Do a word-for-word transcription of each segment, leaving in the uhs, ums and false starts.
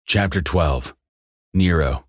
Chapter twelve. Nero.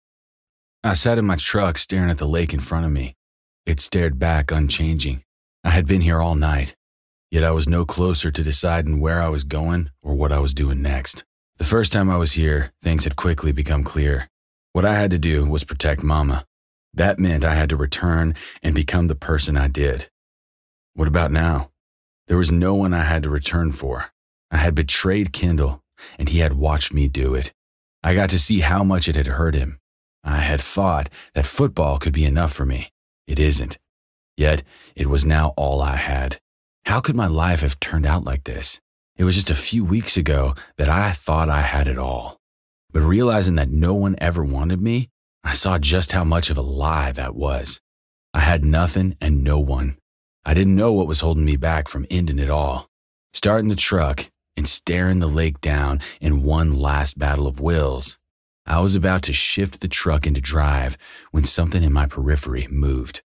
I sat in my truck staring at the lake in front of me. It stared back unchanging. I had been here all night, yet I was no closer to deciding where I was going or what I was doing next. The first time I was here, things had quickly become clear. What I had to do was protect Mama. That meant I had to return and become the person I did. What about now? There was no one I had to return for. I had betrayed Kendall, and he had watched me do it. I got to see how much it had hurt him. I had thought that football could be enough for me. It isn't. Yet, it was now all I had. How could my life have turned out like this? It was just a few weeks ago that I thought I had it all. But realizing that no one ever wanted me, I saw just how much of a lie that was. I had nothing and no one. I didn't know what was holding me back from ending it all. Starting the truck and staring the lake down in one last battle of wills, I was about to shift the truck into drive when something in my periphery moved.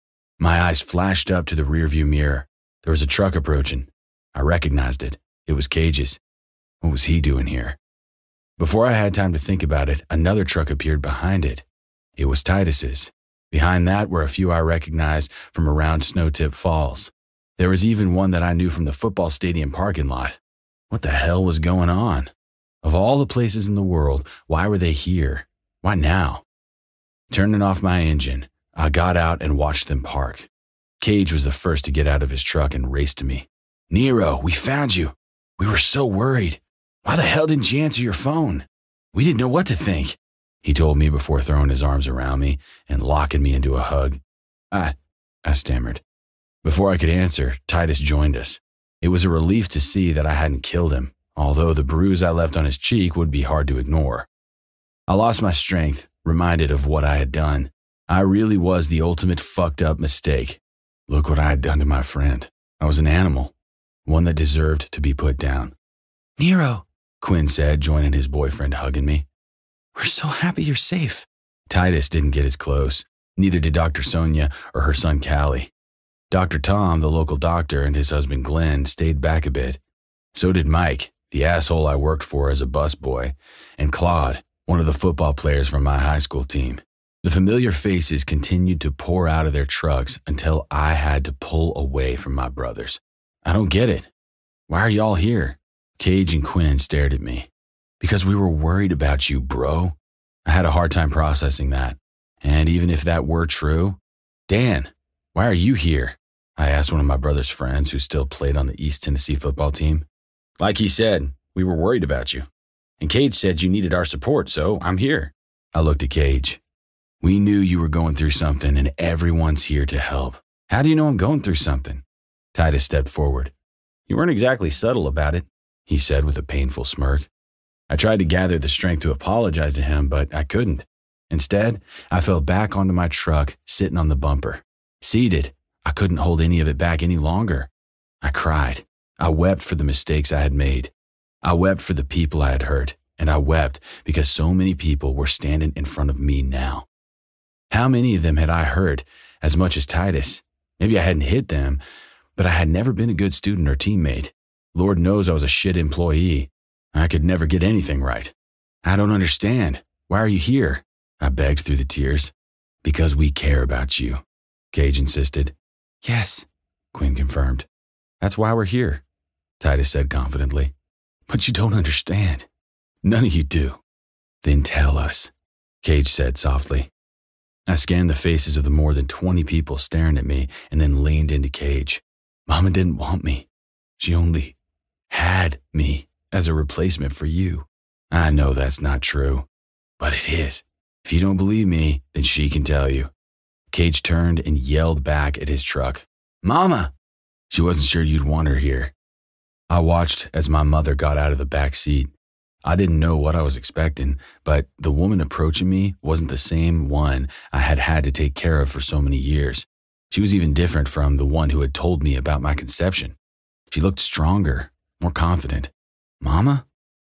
My eyes flashed up to the rearview mirror. There was a truck approaching. I recognized it. It was Cage's. What was he doing here? Before I had time to think about it, another truck appeared behind it. It was Titus's. Behind that were a few I recognized from around Snowtip Falls. There was even one that I knew from the football stadium parking lot. What the hell was going on? Of all the places in the world, why were they here? Why now? Turning off my engine, I got out and watched them park. Cage was the first to get out of his truck and race to me. "Nero, we found you. We were so worried. Why the hell didn't you answer your phone? We didn't know what to think," he told me before throwing his arms around me and locking me into a hug. I, I stammered. Before I could answer, Titus joined us. It was a relief to see that I hadn't killed him, although the bruise I left on his cheek would be hard to ignore. I lost my strength, reminded of what I had done. I really was the ultimate fucked up mistake. Look what I had done to my friend. I was an animal, one that deserved to be put down. "Nero," Quinn said, joining his boyfriend hugging me. "We're so happy you're safe." Titus didn't get as close. Neither did Doctor Sonia or her son Callie. Doctor Tom, the local doctor, and his husband Glenn stayed back a bit. So did Mike, the asshole I worked for as a busboy, and Claude, one of the football players from my high school team. The familiar faces continued to pour out of their trucks until I had to pull away from my brothers. "I don't get it. Why are y'all here?" Cage and Quinn stared at me. "Because we were worried about you, bro." I had a hard time processing that. And even if that were true, "Dan, why are you here?" I asked one of my brother's friends who still played on the East Tennessee football team. "Like he said, we were worried about you. And Cage said you needed our support, so I'm here." I looked at Cage. "We knew you were going through something, and everyone's here to help." "How do you know I'm going through something?" Titus stepped forward. "You weren't exactly subtle about it," he said with a painful smirk. I tried to gather the strength to apologize to him, but I couldn't. Instead, I fell back onto my truck, sitting on the bumper. Seated, I couldn't hold any of it back any longer. I cried. I wept for the mistakes I had made. I wept for the people I had hurt, and I wept because so many people were standing in front of me now. How many of them had I hurt as much as Titus? Maybe I hadn't hit them, but I had never been a good student or teammate. Lord knows I was a shit employee. I could never get anything right. "I don't understand. Why are you here?" I begged through the tears. "Because we care about you," Cage insisted. "Yes," Quinn confirmed. "That's why we're here," Titus said confidently. "But you don't understand. None of you do." "Then tell us," Cage said softly. I scanned the faces of the more than twenty people staring at me and then leaned into Cage. "Mama didn't want me. She only had me as a replacement for you. I know that's not true, but it is. If you don't believe me, then she can tell you." Cage turned and yelled back at his truck. "Mama!" "She wasn't sure you'd want her here." I watched as my mother got out of the back seat. I didn't know what I was expecting, but the woman approaching me wasn't the same one I had had to take care of for so many years. She was even different from the one who had told me about my conception. She looked stronger, more confident. "Mama?"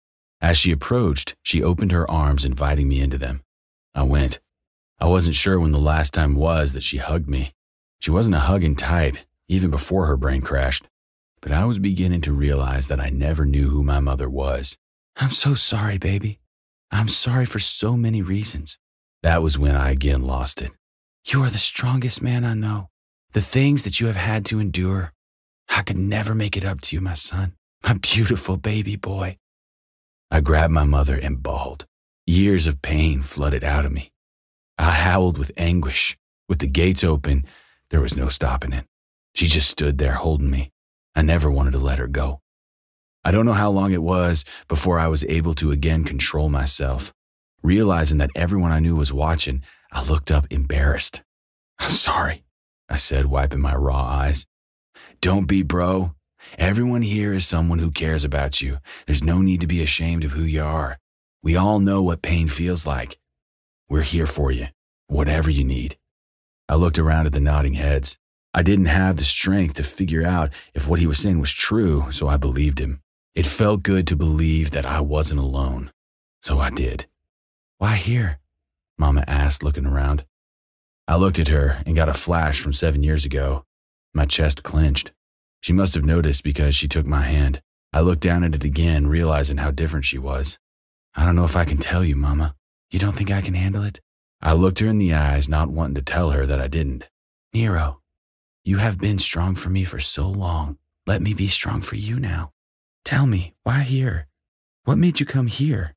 As she approached, she opened her arms, inviting me into them. I went. I wasn't sure when the last time was that she hugged me. She wasn't a hugging type, even before her brain crashed. But I was beginning to realize that I never knew who my mother was. "I'm so sorry, baby," I'm sorry for so many reasons. That was when I again lost it. You are the strongest man I know. The things that you have had to endure, I could never make it up to you, my son, my beautiful baby boy. I grabbed my mother and bawled. Years of pain flooded out of me. I howled with anguish. With the gates open, there was no stopping it. She just stood there holding me. I never wanted to let her go. I don't know how long it was before I was able to again control myself. Realizing that everyone I knew was watching, I looked up embarrassed. I'm sorry, I said, wiping my raw eyes. Don't be, bro. Everyone here is someone who cares about you. There's no need to be ashamed of who you are. We all know what pain feels like. We're here for you, whatever you need. I looked around at the nodding heads. I didn't have the strength to figure out if what he was saying was true, so I believed him. It felt good to believe that I wasn't alone, so I did. Why here? Mama asked, looking around. I looked at her and got a flash from seven years ago. My chest clenched. She must have noticed because she took my hand. I looked down at it again, realizing how different she was. I don't know if I can tell you, Mama. You don't think I can handle it? I looked her in the eyes, not wanting to tell her that I didn't. Nero, you have been strong for me for so long. Let me be strong for you now. Tell me, why here? What made you come here?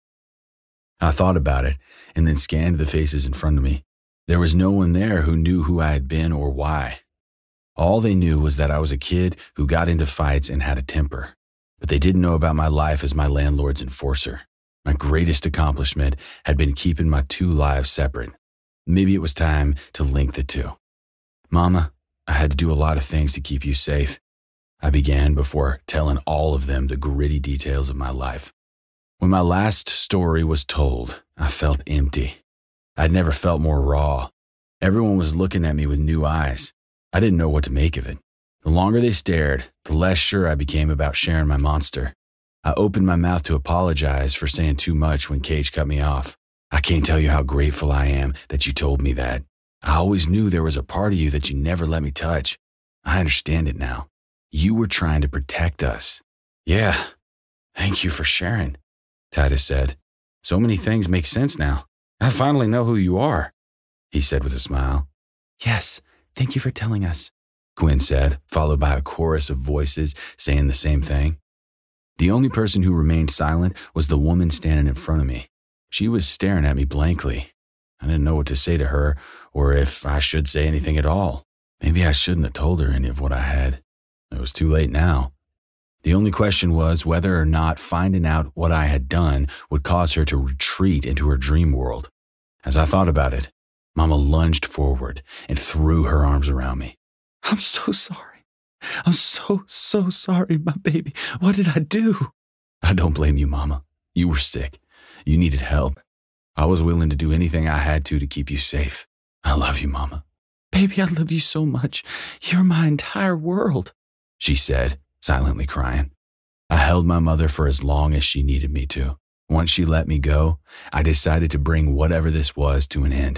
I thought about it and then scanned the faces in front of me. There was no one there who knew who I had been or why. All they knew was that I was a kid who got into fights and had a temper. But they didn't know about my life as my landlord's enforcer. My greatest accomplishment had been keeping my two lives separate. Maybe it was time to link the two. Mama, I had to do a lot of things to keep you safe. I began before telling all of them the gritty details of my life. When my last story was told, I felt empty. I'd never felt more raw. Everyone was looking at me with new eyes. I didn't know what to make of it. The longer they stared, the less sure I became about sharing my monster. I opened my mouth to apologize for saying too much when Cage cut me off. I can't tell you how grateful I am that you told me that. I always knew there was a part of you that you never let me touch. I understand it now. You were trying to protect us. Yeah, thank you for sharing, Titus said. So many things make sense now. I finally know who you are, he said with a smile. Yes, thank you for telling us, Quinn said, followed by a chorus of voices saying the same thing. The only person who remained silent was the woman standing in front of me. She was staring at me blankly. I didn't know what to say to her or if I should say anything at all. Maybe I shouldn't have told her any of what I had. It was too late now. The only question was whether or not finding out what I had done would cause her to retreat into her dream world. As I thought about it, Mama lunged forward and threw her arms around me. I'm so sorry. I'm so, so sorry, my baby. What did I do? I don't blame you, Mama. You were sick. You needed help. I was willing to do anything I had to to keep you safe. I love you, Mama. Baby, I love you so much. You're my entire world, she said, silently crying. I held my mother for as long as she needed me to. Once she let me go, I decided to bring whatever this was to an end.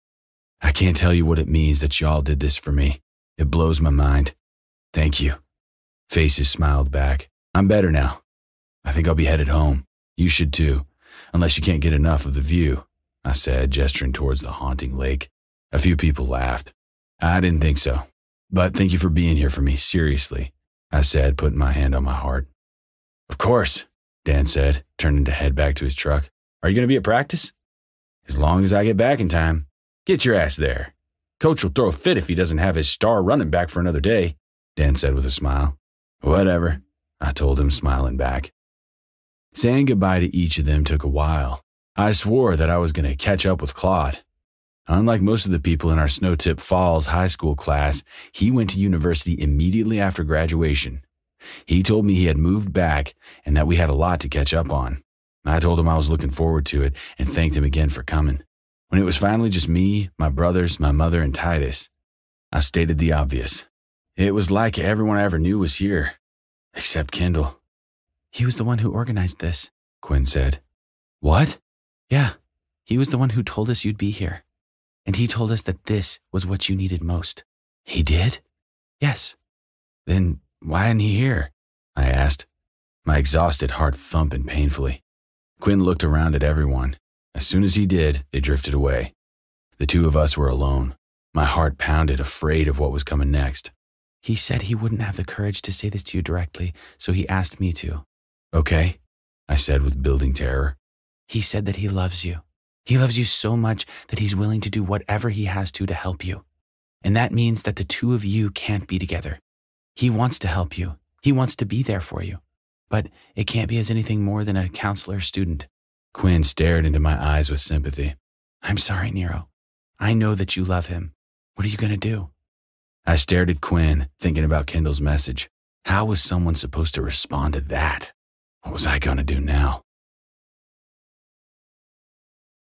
I can't tell you what it means that y'all did this for me. It blows my mind. Thank you. Faces smiled back. I'm better now. I think I'll be headed home. You should too, unless you can't get enough of the view, I said, gesturing towards the haunting lake. A few people laughed. I didn't think so, but thank you for being here for me, seriously, I said, putting my hand on my heart. Of course, Dan said, turning to head back to his truck. Are you going to be at practice? As long as I get back in time. Get your ass there. Coach will throw a fit if he doesn't have his star running back for another day, Dan said with a smile. Whatever, I told him, smiling back. Saying goodbye to each of them took a while. I swore that I was going to catch up with Claude. Unlike most of the people in our Snowtip Falls high school class, he went to university immediately after graduation. He told me he had moved back and that we had a lot to catch up on. I told him I was looking forward to it and thanked him again for coming. When it was finally just me, my brothers, my mother, and Titus, I stated the obvious. It was like everyone I ever knew was here, except Kendall. He was the one who organized this, Quinn said. What? Yeah, he was the one who told us you'd be here. And he told us that this was what you needed most. He did? Yes. Then why isn't he here? I asked, my exhausted heart thumping painfully. Quinn looked around at everyone. As soon as he did, they drifted away. The two of us were alone. My heart pounded, afraid of what was coming next. He said he wouldn't have the courage to say this to you directly, so he asked me to. Okay, I said with building terror. He said that he loves you. He loves you so much that he's willing to do whatever he has to to help you. And that means that the two of you can't be together. He wants to help you. He wants to be there for you. But it can't be as anything more than a counselor student. Quinn stared into my eyes with sympathy. I'm sorry, Nero. I know that you love him. What are you going to do? I stared at Quinn, thinking about Kendall's message. How was someone supposed to respond to that? What was I going to do now?